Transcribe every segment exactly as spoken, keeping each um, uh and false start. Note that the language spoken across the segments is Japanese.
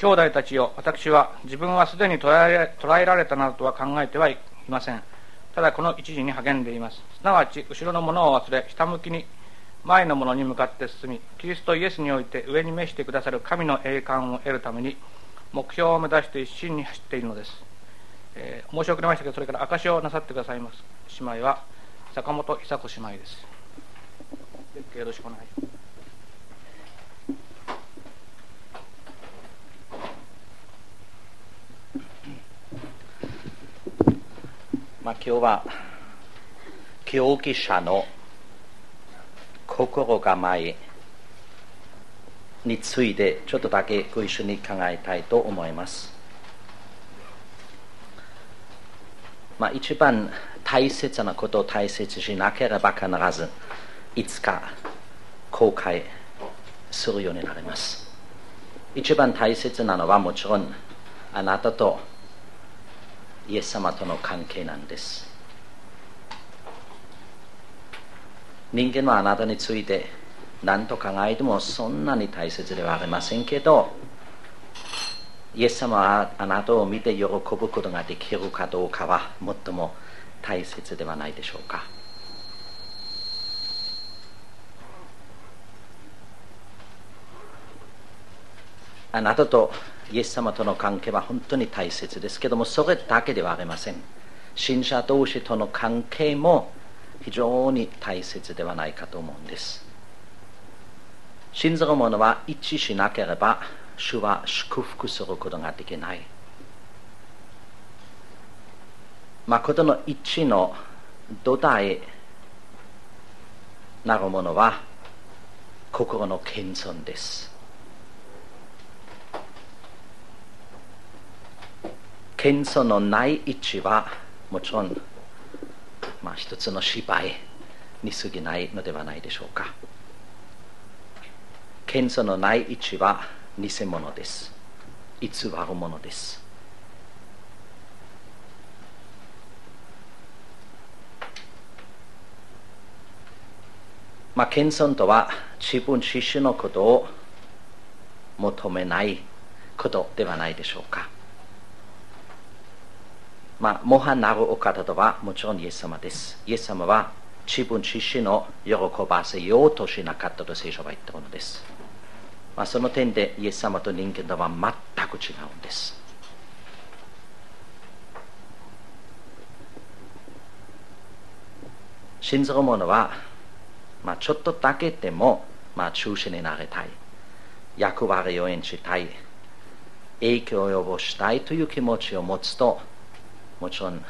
兄弟たちよ、私は自分はすでに捕らえ、捕らえられたなどとは考えてはいません。ただこの一時に励んでいます。すなわち後ろのものを忘れ、下向きに前のものに向かって進み、キリストイエスにおいて上に召してくださる神の栄冠を得るために目標を目指して一心に走っているのです。えー、申し遅れましたけど、それから証しをなさってくださいます姉妹は坂本久子姉妹です。よろしくお願いします。 まあ、今日は教義者の心構えについてちょっとだけご一緒に考えたいと思います。まあ、一番大切なことを大切にしなければ必ずいつか後悔するようになります。一番大切なのはもちろんあなたとイエス様との関係なんです。人間はあなたについて何と考えてもそんなに大切ではありませんけど、イエス様はあなたを見て喜ぶことができるかどうかは最も大切ではないでしょうか。あなたとイエス様との関係は本当に大切ですけども、それだけではありません。信者同士との関係も非常に大切ではないかと思うんです。信ずる者は一致しなければ主は祝福することができない。誠の一致の土台なるものは心の謙遜です。謙遜のない一致はもちろん、まあ、一つの芝居に過ぎないのではないでしょうか。謙遜のない一致は偽物です。偽るものです。まあ、謙遜とは自分自身のことを求めないことではないでしょうか。まあ、模範なるお方とはもちろんイエス様です。イエス様は自分自身を喜ばせようとしなかったと聖書は言っているのです。まあ、その点でイエス様と人間とは全く違うんです。信ずる者は、まあ、ちょっとだけでも、まあ、中心になりたい、役割を演じたい、影響を及ぼしたいという気持ちを持つと、もちろん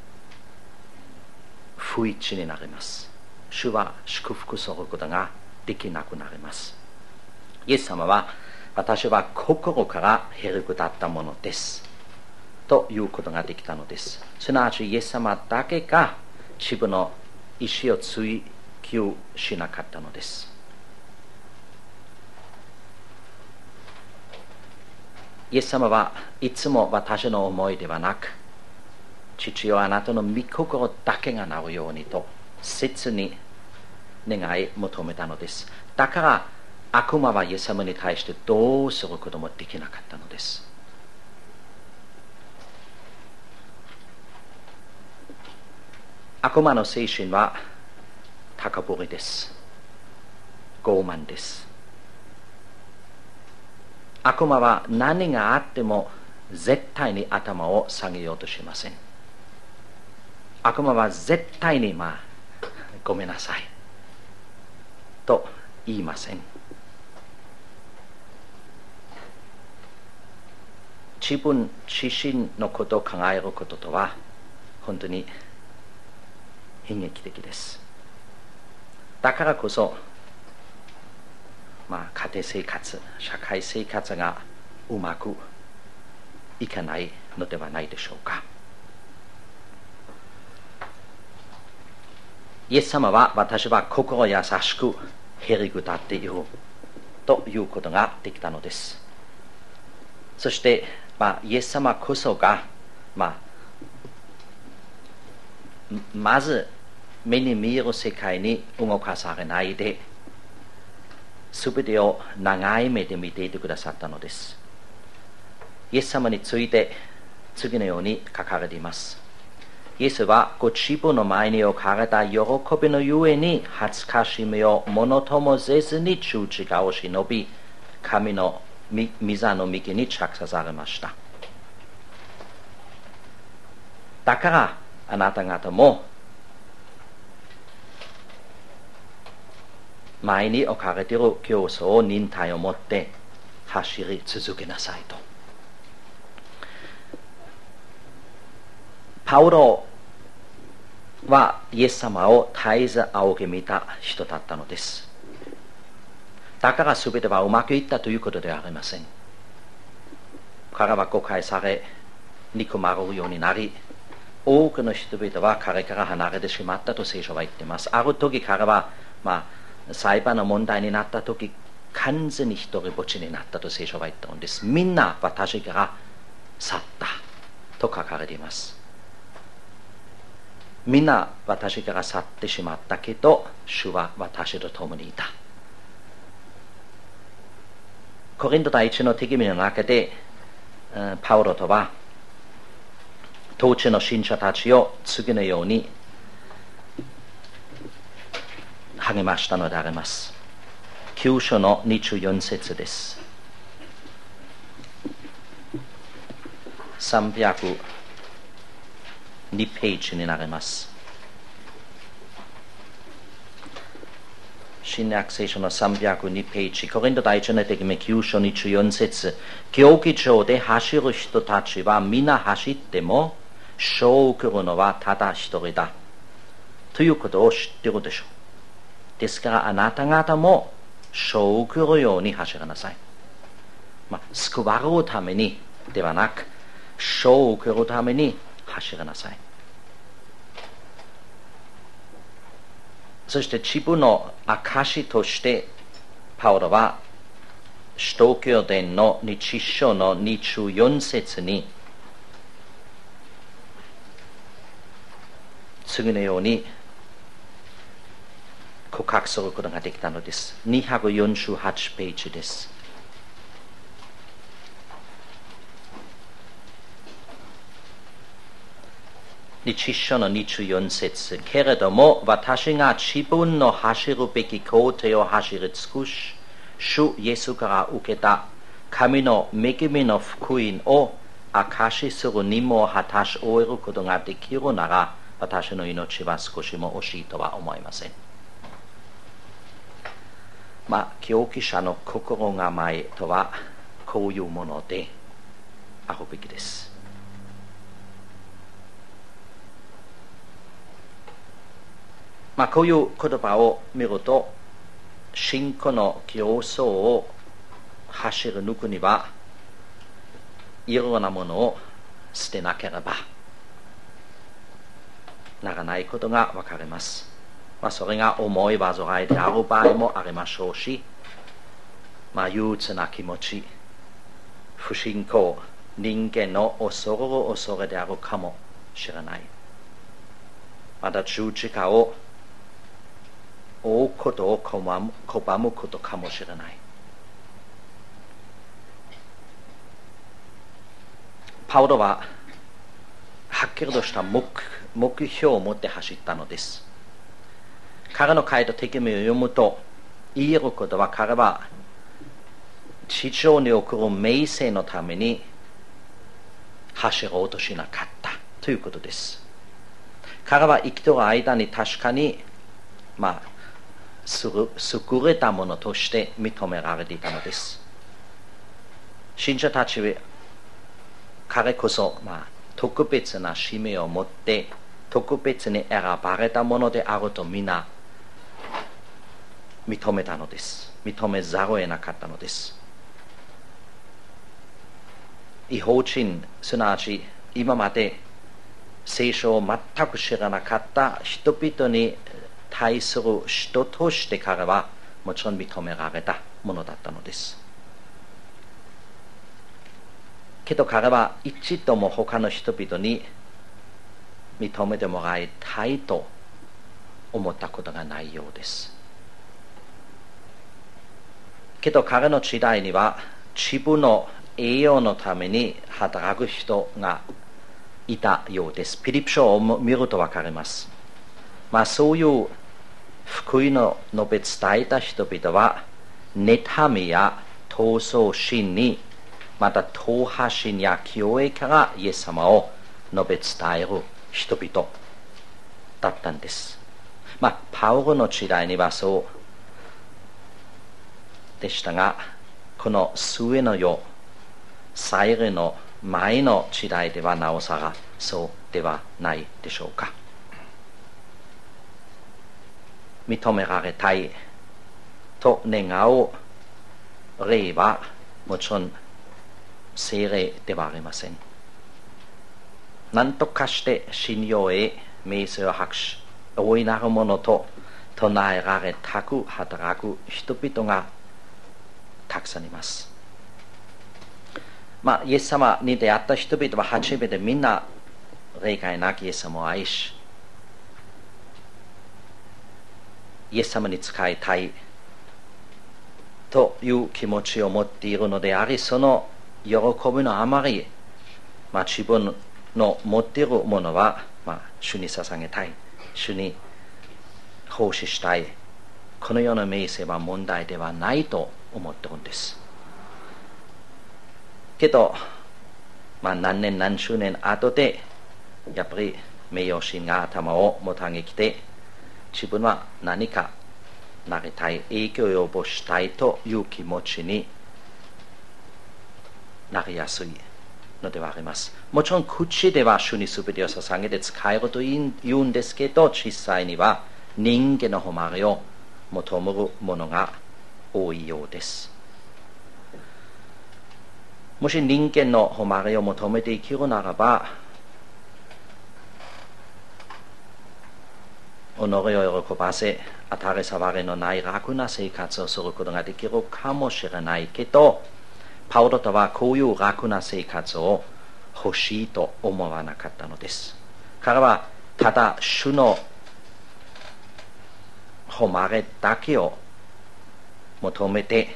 不一致になります。主は祝福することができなくなります。イエス様は、私は心からへりくだったものですということができたのです。すなわちイエス様だけが自分の意志を追求しなかったのです。イエス様はいつも私の思いではなく、父よあなたの御心だけがなるようにと切に願い求めたのです。だから悪魔はイエス様に対してどうすることもできなかったのです。悪魔の精神は高ぶりです。傲慢です。悪魔は何があっても絶対に頭を下げようとしません。悪魔は絶対に、まあ、ごめんなさいと言いません。自分自身のことを考えることとは本当に悲劇的です。だからこそ、まあ、家庭生活、社会生活がうまくいかないのではないでしょうか。イエス様は私は心優しくへりくだっているということができたのです。そして、まあ、イエス様こそが、まあ、まず目に見える世界に動かされないで、すべてを長い目で見ていてくださったのです。 イエス様について次のように書かれています。イエスはご自分の前に置かれた喜びのゆえに恥ずかしみをものともせずに十字架を忍び、神の御座の右に着さされました。だからあなた方も前に置かれている競争を忍耐を持って走り続けなさいと。パウロはイエス様を絶えず仰ぎ見た人だったのです。だから全てはうまくいったということではありません。彼は誤解され、憎まれるようになり、多くの人々は彼から離れてしまったと聖書は言っています。ある時彼は、まあ、裁判の問題になった時、完全に一人ぼっちになったと聖書は言っているんです。みんな私から去ったと書かれています。みんな私から去ってしまったけど、主は私と共にいた。コリント第一の手紙の中で、パウロとは当地の信者たちを次のように励ましたのであります。きゅう章のにじゅうよん節です。さんびゃくにページになります。新約聖書のさんびゃくにページ、コリント第一の手紙きゅう章にじゅうよん節、競技場で走る人たちは皆走っても賞を受けるのはただ一人だということを知っているでしょう。ですからあなた方も賞を受けるように走りなさい。まあ、救われるためにではなく、賞を受けるために走りなさい。そして自分の証としてパウロは使徒行伝のに章のにじゅうよん節に次のように告白することができたのです。にひゃくよんじゅうはちページです。に章のにじゅうよん節、けれども私が自分の走るべき工程を走り尽くし、主イエスから受けた神の恵みの福音を証しする任務を果たし終えることができるなら、私の命は少しも惜しいとは思いません。まあ、競技者の心構えとはこういうものであるべきです。まあ、こういう言葉を見ると、信仰の競争を走り抜くには、いろんなものを捨てなければならないことがわかります。まあ、それが重い煩いである場合もありましょうし、まあ、憂鬱な気持ち、不信仰、人間の恐れる恐れであるかもしれない。また十字架を追うことを拒むことかもしれない。パウロははっきりとした 目, 目標を持って走ったのです。彼の書いた手紙を読むと言えることは、彼は地上に送る名声のために走ろうとしなかったということです。彼は生きている間に確かにまあ優れたものとして認められていたのです。信者たちは彼こそ、まあ、特別な使命を持って特別に選ばれたものであると皆認めたのです。認めざるを得なかったのです。異邦人、すなわち今まで聖書を全く知らなかった人々に対する人として彼はもちろん認められたものだったのです。けど彼は一度も他の人々に認めてもらいたいと思ったことがないようです。けど彼の時代には自分の栄養のために働く人がいたようです。ピリピ書を見ると分かります。まあ、そういう福音の述べ伝えた人々は、妬みや闘争心に、また党派心や教会からイエス様を述べ伝える人々だったんです。まあ、パウロの時代にはそうでしたが、この末の世、再来の前の時代ではなおさらそうではないでしょうか。認められたいと願う霊はもちろん聖霊ではありません。何とかして信仰へ名声を博し、大いなるものと唱えられたく働く人々がたくさんいます。まあ、イエス様に出会った人々は初めてみんな例外なきイエス様を愛し、イエス様に仕えたいという気持ちを持っているのであり、その喜びのあまり、まあ、自分の持っているものは、まあ、主に捧げたい、主に奉仕したい、このような名声は問題ではないと思っているんです。けど、まあ、何年何十年後でやっぱり名誉心が頭をもたげきて、自分は何かなりたい、影響を及ぼしたいという気持ちになりやすいのではあります。もちろん口では主にすべてを捧げて使えると言うんですけど、実際には人間の誉れを求めるものが多いようです。もし人間の誉れを求めて生きるならば、己を喜ばせ、当たり障りのない楽な生活をすることができるかもしれないけど、パウロとはこういう楽な生活を欲しいと思わなかったのです。彼はただ主の誉れだけを求めて、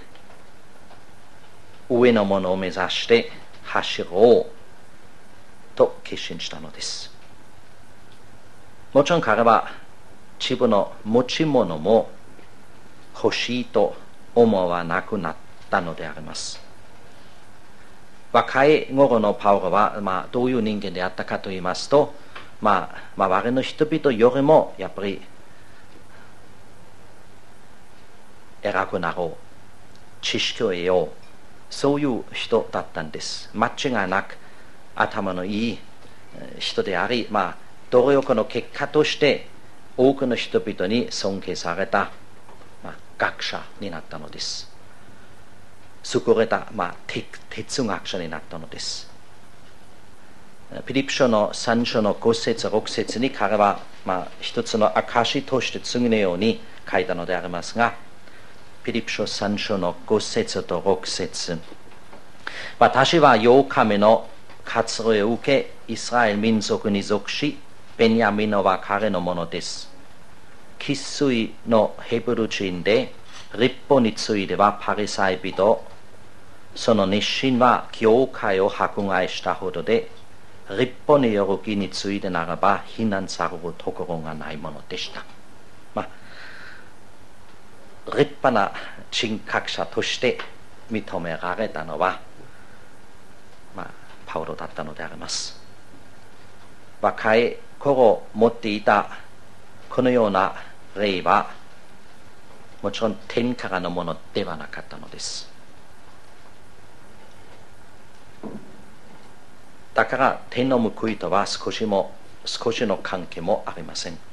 上のものを目指して走ろうと決心したのです。もちろん彼は自分の持ち物も欲しいと思わなくなったのであります。若い頃のパウロは、まあ、どういう人間であったかと言いますと、まあ、周りの人々よりもやっぱり偉くなろう、知識を得よう、そういう人だったんです。間違いなく頭のいい人であり、まあ、努力の結果として多くの人々に尊敬された、まあ、学者になったのです。優れた、まあ、哲学者になったのです。ピリピ書のさん章のご節ろく節に彼は、まあ、一つの証として次のように書いたのでありますが、ピリピ書さん章のご節とろく節、私はようかめの割礼を受け、イスラエル民族に属し、ベニヤミンは彼のものです。生粋のヘブル人で、律法についてはパリサイ人、その熱心は教会を迫害したほどで、律法による義についてならば非難されるところがないものでした。まあ、立派な人格者として認められたのは、まあ、パウロだったのであります。若い頃持っていたこのような霊はもちろん天からのものではなかったのです。だから天の報いとは少しも少しの関係もありません。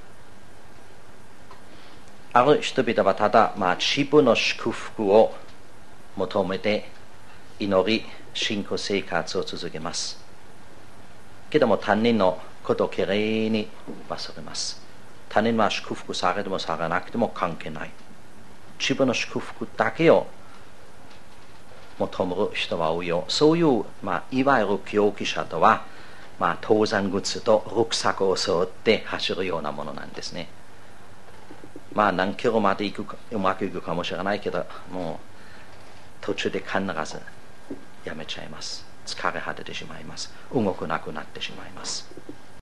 ある人々はただ、まあ、自分の祝福を求めて祈り信仰生活を続けます。けども他人のことをきれいに忘れます。他人は祝福されてもされなくても関係ない。自分の祝福だけを求める人は多いよ。そういう、まあ、いわゆる教義者とは、まあ、登山靴とルックサックを背負って走るようなものなんですね。まあ何キロまで行くかうまくいくかもしれないけど、もう途中で必ずやめちゃいます。疲れ果ててしまいます。動くなくなってしまいます。